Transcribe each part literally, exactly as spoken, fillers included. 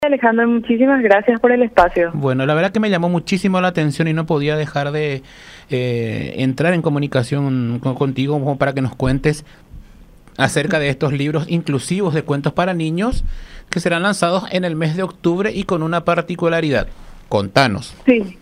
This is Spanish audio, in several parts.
Alejandro, muchísimas gracias por el espacio. Bueno, la verdad que me llamó muchísimo la atención y no podía dejar de eh, entrar en comunicación con, contigo como para que nos cuentes acerca de estos libros inclusivos de cuentos para niños que serán lanzados en el mes de octubre y con una particularidad. Contanos. Sí.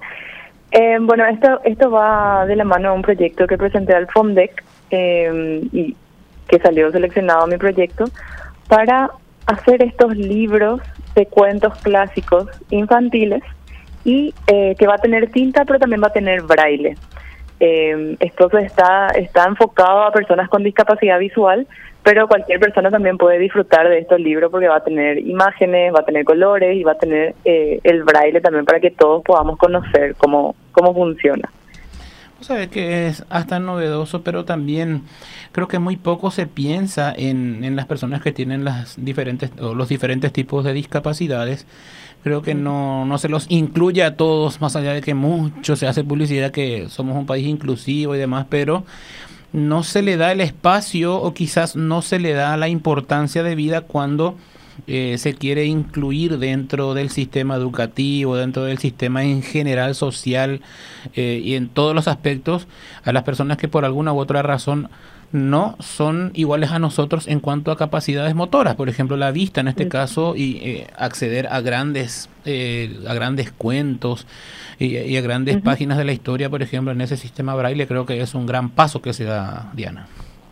Eh, bueno, esto esto va de la mano a un proyecto que presenté al FOMDEC eh, y que salió seleccionado mi proyecto para hacer estos libros de cuentos clásicos infantiles y eh, que va a tener tinta pero también va a tener braille. Eh, esto está, está enfocado a personas con discapacidad visual, pero cualquier persona también puede disfrutar de estos libros porque va a tener imágenes, va a tener colores y va a tener eh, el braille también para que todos podamos conocer cómo, cómo funciona. Sabe que es hasta novedoso, pero también creo que muy poco se piensa en, en las personas que tienen las diferentes o los diferentes tipos de discapacidades. Creo que no, no se los incluye a todos, más allá de que mucho se hace publicidad que somos un país inclusivo y demás, pero no se le da el espacio o quizás no se le da la importancia de vida cuando Eh, se quiere incluir dentro del sistema educativo, dentro del sistema en general social eh, y en todos los aspectos a las personas que por alguna u otra razón no son iguales a nosotros en cuanto a capacidades motoras, por ejemplo la vista en este caso, y eh, acceder a grandes eh, a grandes cuentos y, y a grandes uh-huh. páginas de la historia, por ejemplo, en ese sistema braille. Creo que es un gran paso que se da, Diana.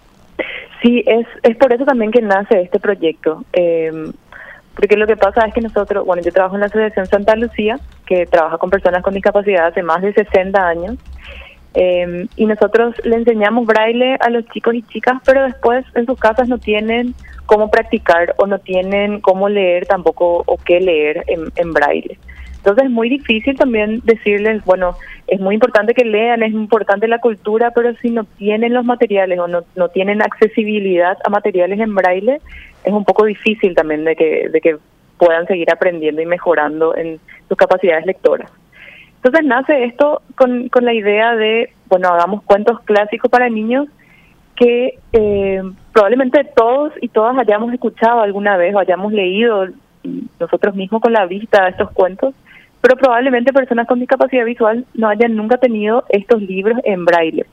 Sí, es, es por eso también que nace este proyecto, eh, porque lo que pasa es que nosotros, bueno, yo trabajo en la Asociación Santa Lucía, que trabaja con personas con discapacidad hace más de sesenta años, eh, y nosotros le enseñamos braille a los chicos y chicas, pero después en sus casas no tienen cómo practicar o no tienen cómo leer tampoco o qué leer en, en braille. Entonces es muy difícil también decirles, bueno, es muy importante que lean, es importante la cultura, pero si no tienen los materiales o no, no tienen accesibilidad a materiales en braille, es un poco difícil también de que, de que puedan seguir aprendiendo y mejorando en sus capacidades lectoras. Entonces nace esto con, con la idea de, bueno, hagamos cuentos clásicos para niños que eh, probablemente todos y todas hayamos escuchado alguna vez o hayamos leído nosotros mismos con la vista estos cuentos, pero probablemente personas con discapacidad visual no hayan nunca tenido estos libros en braille.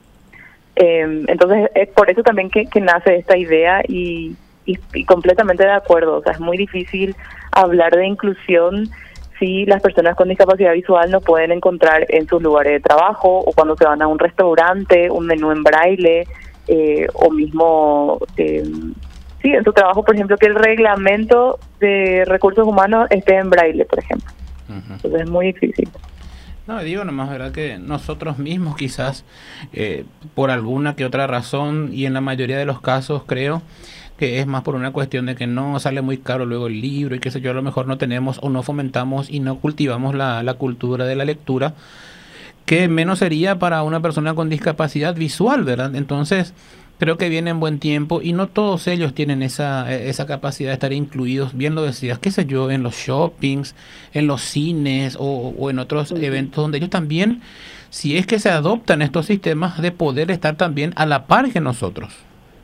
Eh, entonces es por eso también que, que nace esta idea y, y, y completamente de acuerdo. O sea, es muy difícil hablar de inclusión si las personas con discapacidad visual no pueden encontrar en sus lugares de trabajo o cuando se van a un restaurante un menú en braille eh, o mismo... Eh, sí, en su trabajo, por ejemplo, que el reglamento de recursos humanos esté en braille, por ejemplo. Uh-huh. Entonces es muy difícil. No, digo nomás, ¿verdad? Que nosotros mismos quizás, eh, por alguna que otra razón, y en la mayoría de los casos creo que es más por una cuestión de que no sale muy caro luego el libro y qué sé yo, a lo mejor no tenemos o no fomentamos y no cultivamos la, la cultura de la lectura, que menos sería para una persona con discapacidad visual, ¿verdad? Entonces creo que viene en buen tiempo y no todos ellos tienen esa esa capacidad de estar incluidos, bien lo decías, qué sé yo, en los shoppings, en los cines o, o en otros uh-huh. eventos donde ellos también, si es que se adoptan estos sistemas, de poder estar también a la par que nosotros.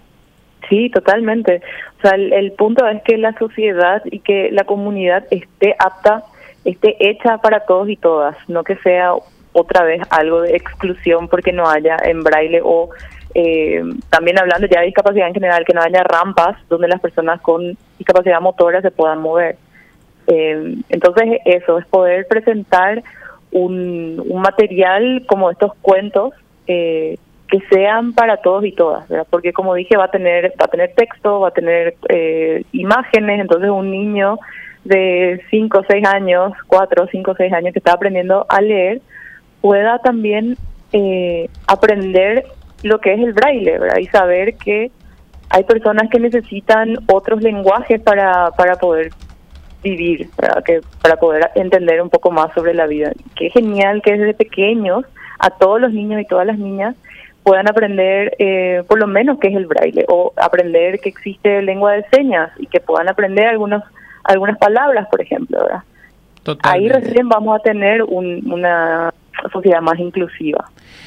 Sí, totalmente. O sea, el, el punto es que la sociedad y que la comunidad esté apta, esté hecha para todos y todas, no que sea otra vez algo de exclusión porque no haya en braille o Eh, también hablando ya de discapacidad en general, que no haya rampas donde las personas con discapacidad motora se puedan mover. Eh, entonces eso, es poder presentar un, un material como estos cuentos eh, que sean para todos y todas, ¿verdad? Porque como dije, va a tener va a tener texto, va a tener eh, imágenes, entonces un niño de cinco o seis años, cuatro, cinco o seis años que está aprendiendo a leer, pueda también eh, aprender lo que es el braille, ¿verdad? Y saber que hay personas que necesitan otros lenguajes para para poder vivir, ¿verdad? Que para poder entender un poco más sobre la vida. Qué genial que desde pequeños a todos los niños y todas las niñas puedan aprender eh, por lo menos qué es el braille o aprender que existe lengua de señas y que puedan aprender algunos algunas palabras, por ejemplo, ¿verdad? Totalmente. Ahí recién vamos a tener un, una sociedad más inclusiva.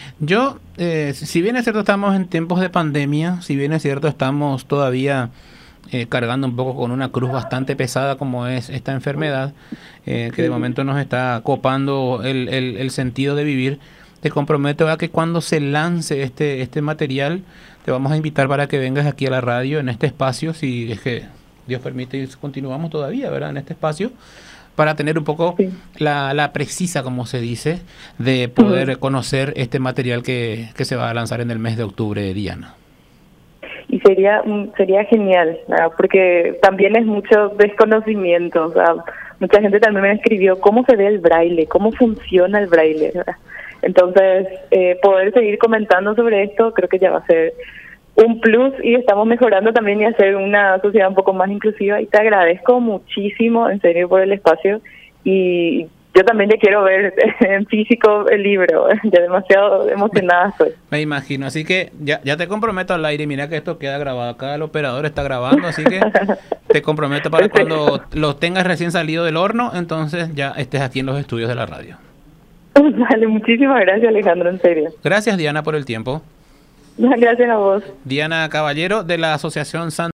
Yo, eh, si bien es cierto estamos en tiempos de pandemia, si bien es cierto estamos todavía eh, cargando un poco con una cruz bastante pesada como es esta enfermedad, eh, que de momento nos está copando el, el, el sentido de vivir. Te comprometo a que cuando se lance este, este material, te vamos a invitar para que vengas aquí a la radio, en este espacio, si es que Dios permite y continuamos todavía, ¿verdad? En este espacio, para tener un poco sí. la, la precisa, como se dice, de poder uh-huh. conocer este material que, que se va a lanzar en el mes de octubre, Diana. Y sería sería genial, ¿verdad? Porque también es mucho desconocimiento, o sea, mucha gente también me escribió cómo se ve el braille, cómo funciona el braille, ¿verdad? Entonces, eh, poder seguir comentando sobre esto creo que ya va a ser un plus y estamos mejorando también y hacer una sociedad un poco más inclusiva. Y te agradezco muchísimo, en serio, por el espacio. Y yo también ya quiero ver en físico el libro, ya demasiado emocionada estoy. Me imagino, así que ya, ya te comprometo al aire, mira que esto queda grabado, acá el operador está grabando, así que te comprometo para Perfecto. Cuando lo tengas recién salido del horno, entonces ya estés aquí en los estudios de la radio. Vale, muchísimas gracias, Alejandro, en serio. Gracias, Diana, por el tiempo. Gracias a vos. Diana Caballero, de la Asociación San